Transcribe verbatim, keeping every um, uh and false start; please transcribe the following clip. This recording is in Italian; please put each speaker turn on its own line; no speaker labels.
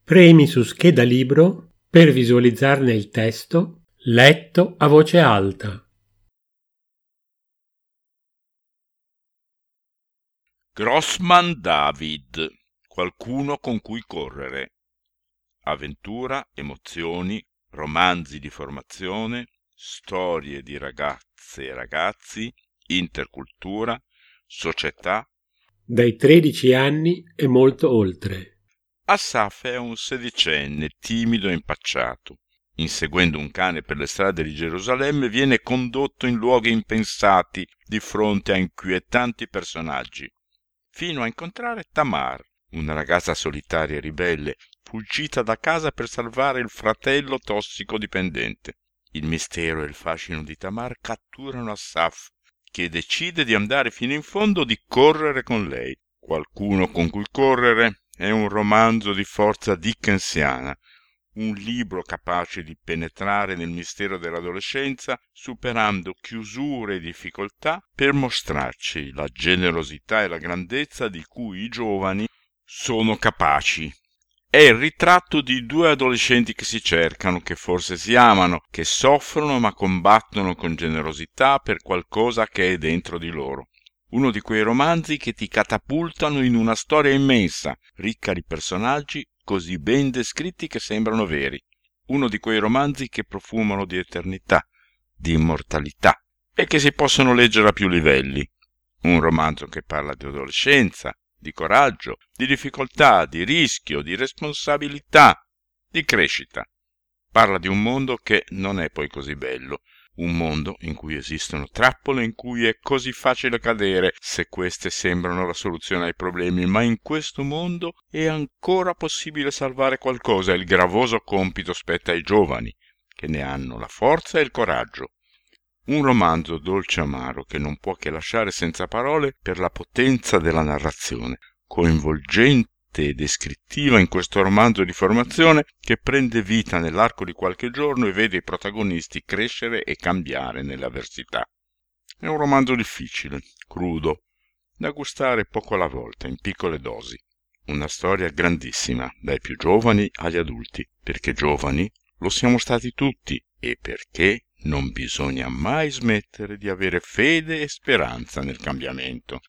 Premi su scheda libro per visualizzarne il testo letto a voce alta.
Grossman David, qualcuno con cui correre. Avventura, emozioni, romanzi di formazione, storie di ragazze e ragazzi, intercultura, società.
Dai tredici anni e molto oltre.
Asaf è un sedicenne timido e impacciato. Inseguendo un cane per le strade di Gerusalemme, viene condotto in luoghi impensati di fronte a inquietanti personaggi, fino a incontrare Tamar, una ragazza solitaria e ribelle, fuggita da casa per salvare il fratello tossicodipendente. Il mistero e il fascino di Tamar catturano Asaf, che decide di andare fino in fondo, di correre con lei. Qualcuno con cui correre è un romanzo di forza dickensiana, un libro capace di penetrare nel mistero dell'adolescenza, superando chiusure e difficoltà per mostrarci la generosità e la grandezza di cui i giovani sono capaci. È il ritratto di due adolescenti che si cercano, che forse si amano, che soffrono ma combattono con generosità per qualcosa che è dentro di loro. Uno di quei romanzi che ti catapultano in una storia immensa, ricca di personaggi così ben descritti che sembrano veri. Uno di quei romanzi che profumano di eternità, di immortalità e che si possono leggere a più livelli. Un romanzo che parla di adolescenza, di coraggio, di difficoltà, di rischio, di responsabilità, di crescita. Parla di un mondo che non è poi così bello, un mondo in cui esistono trappole, in cui è così facile cadere se queste sembrano la soluzione ai problemi, ma in questo mondo è ancora possibile salvare qualcosa. Il gravoso compito spetta ai giovani, che ne hanno la forza e il coraggio. Un romanzo dolce amaro che non può che lasciare senza parole per la potenza della narrazione, coinvolgente e descrittiva in questo romanzo di formazione che prende vita nell'arco di qualche giorno e vede i protagonisti crescere e cambiare nelle avversità. È un romanzo difficile, crudo, da gustare poco alla volta, in piccole dosi. Una storia grandissima, dai più giovani agli adulti, perché giovani lo siamo stati tutti e perché non bisogna mai smettere di avere fede e speranza nel cambiamento.